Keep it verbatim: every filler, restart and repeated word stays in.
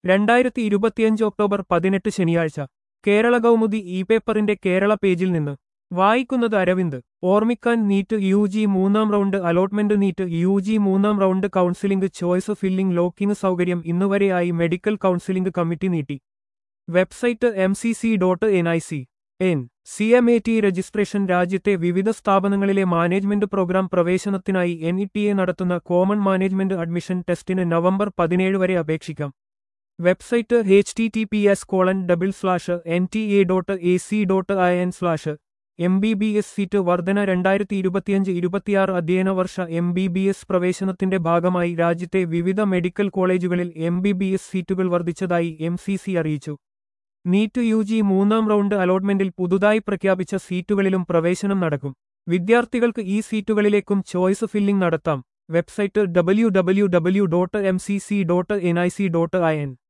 രണ്ടായിരത്തി ഇരുപത്തിയഞ്ച് ഒക്ടോബർ പതിനെട്ട് ശനിയാഴ്ച കേരള കൗമുദി ഇ പേപ്പറിന്റെ കേരള പേജിൽ നിന്ന് വായിക്കുന്നത് അരവിന്ദ്. ഓർമ്മിക്കാൻ നീറ്റ് യു ജി മൂന്നാം round allotment NEET U G മൂന്നാം round counselling choice filling locking സൗകര്യം ഇന്നുവരെയായി മെഡിക്കൽ കൗൺസിലിംഗ് കമ്മിറ്റി നീട്ടി. Website M C C dot N I C N C M A T registration രാജ്യത്തെ വിവിധ സ്ഥാപനങ്ങളിലെ മാനേജ്മെന്റ് പ്രോഗ്രാം പ്രവേശനത്തിനായി N E T A നടത്തുന്ന common management admission ടെസ്റ്റിന് November പതിനേഴ് വരെ അപേക്ഷിക്കാം. Website H T T P S colon double slash N T A dot A C dot I N slash M B B S seat വർധന രണ്ടായിരത്തി ഇരുപത്തിയഞ്ച് ഇരുപത്തിയാറ് അധ്യയന വർഷ എം ബി ബി എസ് പ്രവേശനത്തിന്റെ ഭാഗമായി രാജ്യത്തെ വിവിധ മെഡിക്കൽ കോളേജുകളിൽ എം ബി ബി എസ് സീറ്റുകൾ വർദ്ധിച്ചതായി എം സി സി അറിയിച്ചു. നീറ്റ് യു ജി മൂന്നാം റൗണ്ട് അലോട്ട്മെന്റിൽ പുതുതായി പ്രഖ്യാപിച്ച സീറ്റുകളിലും പ്രവേശനം നടക്കും. വിദ്യാർത്ഥികൾക്ക് ഈ സീറ്റുകളിലേക്കും ചോയ്സ് ഫില്ലിംഗ് നടത്താം. Website W W W dot M C C dot N I C dot I N